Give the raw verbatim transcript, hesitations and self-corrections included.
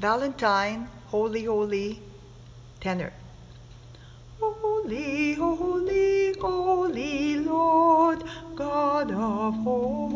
Valentine, holy, holy, tenor. Holy, holy, holy Lord, God of hosts.